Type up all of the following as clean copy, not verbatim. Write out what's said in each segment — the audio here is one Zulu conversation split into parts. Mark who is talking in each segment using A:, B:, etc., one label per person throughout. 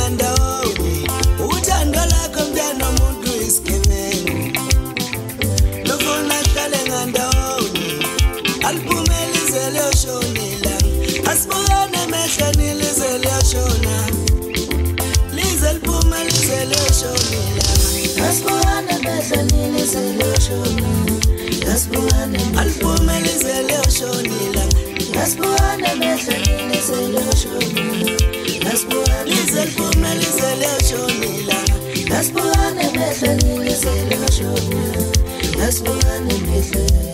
A: ngandawoni uthando lakho mntana umuntu isigebengu lufuna sihlale ngandawoni aliphumelize liyoshonila asibukane emehlweni lize liyoshona lize liphumelize liyoshonila asibukane emehlweni lize liyoshona asibukane aliphumelize liyoshonila asibukane emehlweni lize liyoshona lize liphumelize liyoshonila asibukane emehlweni lize liyoshona asibukane emehlweni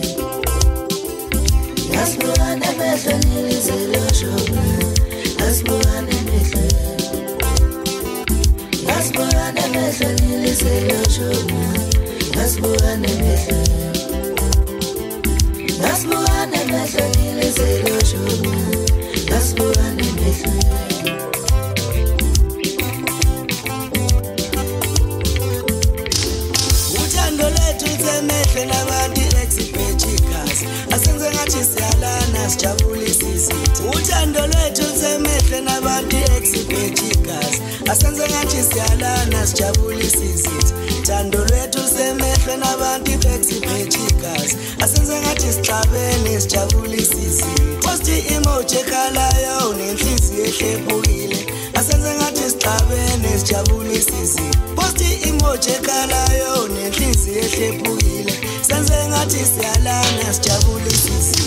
A: asibukane emehlweni lize liyoshona asibukane emehlweni asibukane emehlweni lize liyoshona asibukane emehlweni asibukane emehlweni lize liyoshona asibukane emehlweni uthando lethu lisemehle nabantu exipejikazi asenze ngathi siyalana sijabulisa isithi uthando lethu lisemehle nabantu exipejikazi asenze ngathi siyalana sijabulisa isithi uthando lwethu lisemehle nabantu exipejikazi asenze ngathi sixabene sijabulisa isithi post emoji ekhalayo unenhliziyo ehlephukile asenze ngathi sixabene sijabulisa isithi post emoji ekhalayo unenhliziyo ehlephukile senze ngathi siyalana sijabulisa isithi